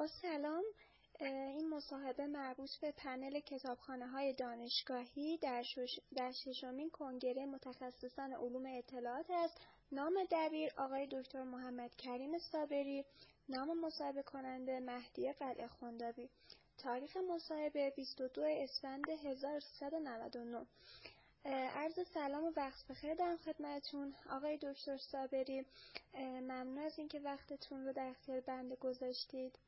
آقا سلام. این مصاحبه مربوط به پنل کتابخانه‌های دانشگاهی در ششمین کنگره متخصصان علوم اطلاعات است. نام دبیر آقای دکتر محمد کریم صابری، نام مصاحبه کننده مهدی قلعه خندابی. تاریخ مصاحبه 22 اسفند 1399. عرض سلام و وقت بخیر دارم خدمتتون آقای دکتر صابری. ممنون از اینکه وقتتون رو در اختیار بنده گذاشتید.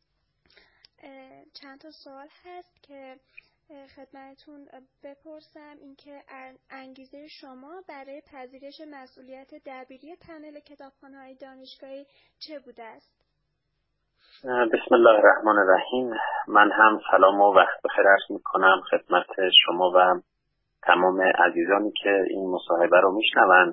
چند تا سوال هست که خدمتتون بپرسم. اینکه انگیزه شما برای پذیرش مسئولیت دبیری پنل کتابخانه‌های دانشگاهی چه بوده است؟ بسم الله الرحمن الرحیم. من هم سلام و وقت بخیر عرض میکنم خدمت شما و تمام عزیزانی که این مصاحبه رو میشنون.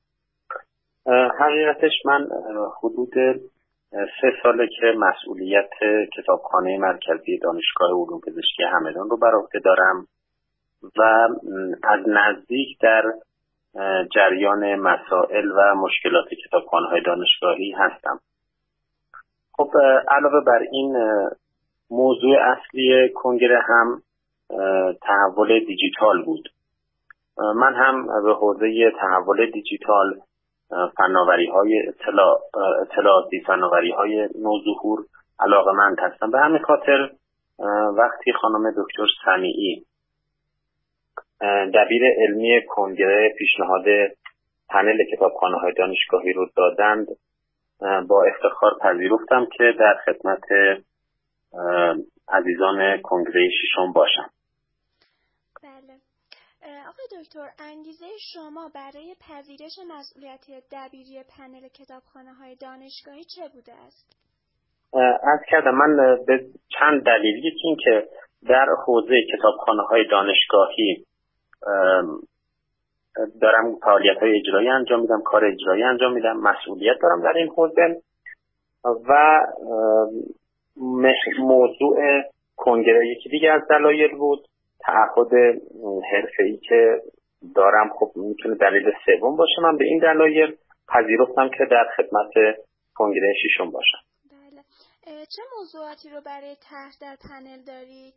حقیقتش من حدود 3 ساله که مسئولیت کتابخانه مرکزی دانشگاه علوم پزشکی همدان رو بر عهده دارم و از نزدیک در جریان مسائل و مشکلات کتابخانه‌های دانشگاهی هستم. خب علاوه بر این موضوع اصلی کنگره هم تحول دیجیتال بود. من هم به حوزه تحول دیجیتال، فناوری‌های اطلاعاتی، فناوری‌های نوظهور علاقه‌مند هستم. به همین خاطر وقتی خانم دکتر سمیعی دبیر علمی کنگره پیشنهاد پنل کتابخانه‌های دانشگاهی رو دادند، با افتخار پذیرفتم که در خدمت عزیزان کنگره ششم باشم. بله. آقای دکتر، انگیزه شما برای پذیرش مسئولیت دبیری پنل کتابخانه‌های دانشگاهی چه بوده است؟ عرض کردم من به چند دلیل. یکی این که در حوزه کتابخانه‌های دانشگاهی دارم فعالیت‌های اجرایی انجام میدم، کار اجرایی انجام میدم، مسئولیت دارم در این حوزه و موضوع کنگره یکی دیگه از دلایل بود. تعهد حرفه‌ای که دارم خب میتونه دلیل سوم باشه. من به این دلایل پذیرفتم که در خدمت کنگره ششم باشم. بله. چه موضوعاتی رو برای طرح در پنل دارید؟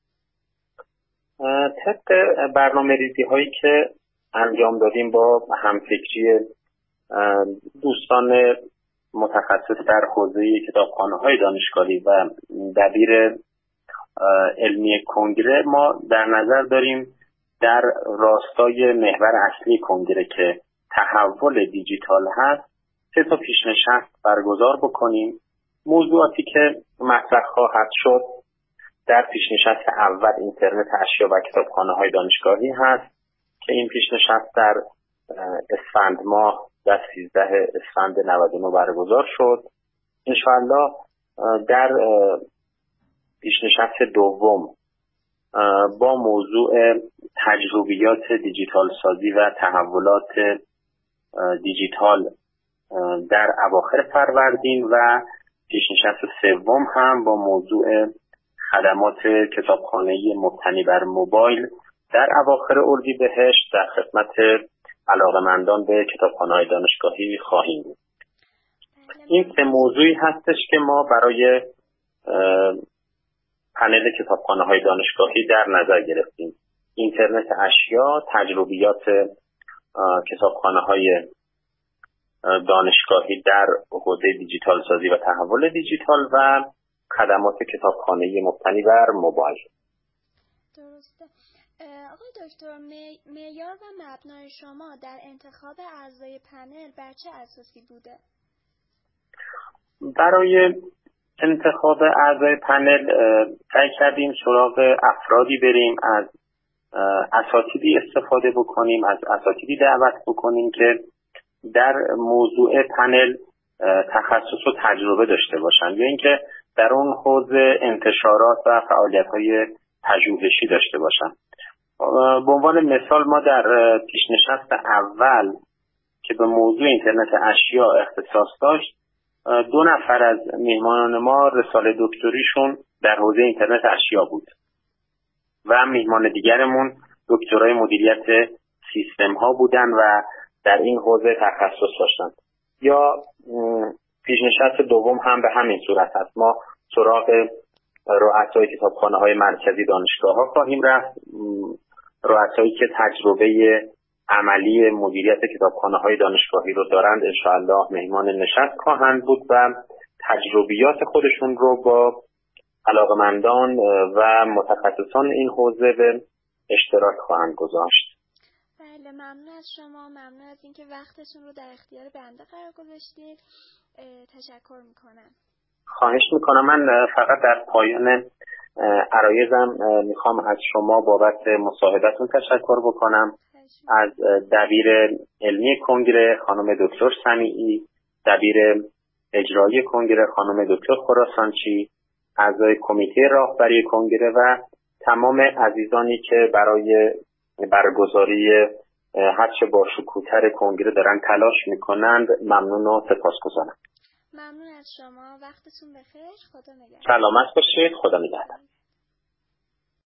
طبق برنامه‌ریزی هایی که انجام دادیم با همفکری دوستان متخصص در حوزه کتابخانه‌های دانشگاهی و دبیر علمی کنگره، ما در نظر داریم در راستای محور اصلی کنگره که تحول دیجیتال هست 3 تا پیشنشست برگزار بکنیم. موضوعاتی که مطرح خواهد شد در پیشنشست اول اینترنت اشیا و کتابخانه‌های دانشگاهی هست که این پیشنشست در اسفند ماه در 13 اسفند 99 برگزار شد. انشاءالله در پیشنشست دوم با موضوع تجربیات دیجیتال سازی و تحولات دیجیتال در اواخر فروردین و پیشنشست سوم هم با موضوع خدمات کتابخانه‌ای مبتنی بر موبایل در اواخر اردیبهشت در خدمت علاقه‌مندان به کتابخانه‌های دانشگاهی خواهیم بود. این 3 موضوعی هستش که ما برای پنل کتابخانه‌های دانشگاهی در نظر گرفتیم: اینترنت اشیا، تجربیات کتابخانه‌های دانشگاهی در حوزه دیجیتال سازی و تحول دیجیتال و خدمات کتابخانه‌ای مبتنی بر موبایل. درسته. آقای دکتر، معیار و مبنای شما در انتخاب اعضای پنل بر چه اساسی بوده؟ برای انتخاب اعضای پنل سعی کردیم سراغ افرادی بریم، از اساتیدی استفاده بکنیم، از اساتیدی دعوت بکنیم که در موضوع پنل تخصص و تجربه داشته باشن یا اینکه در اون حوزه انتشارات و فعالیت‌های پژوهشی داشته باشن. به عنوان مثال ما در پیشنشست اول که به موضوع اینترنت اشیا اختصاص داشت، 2 نفر از میهمانان ما رساله دکتریشون در حوزه اینترنت اشیا بود و میهمان دیگرمون دکترای مدیریت سیستم ها بودن و در این حوزه تخصص داشتن. یا پیشنشست دوم هم به همین صورت است. ما سراغ رؤسای کتابخانه‌های مرکزی دانشگاه‌ها خواهیم رفت، رؤسایی که تجربه عملی مدیریت کتابخانه‌های دانشگاهی رو دارند انشاءالله مهمان نشست خواهند بود و تجربیات خودشون رو با علاقمندان و متخصصان این حوزه به اشتراک خواهند گذاشت. بله، ممنون از شما، ممنون از اینکه وقتتون رو در اختیار بنده قرار گذاشتید. تشکر میکنم. خواهش میکنم. من فقط در پایان عرایزم میخوام از شما بابت مصاحبتون تشکر بکنم. از دبیر علمی کنگره خانم دکتر سمیعی، دبیر اجرایی کنگره خانم دکتر خراسانچی، اعضای کمیته راهبری کنگره و تمام عزیزانی که برای برگزاری هرچه با شکوه‌تر کنگره دارن تلاش میکنند ممنون و سپاسگزارم. ممنون از شما، وقتتون بخیر، خدا نگهدار. سلامت باشید، خدا نگهدار.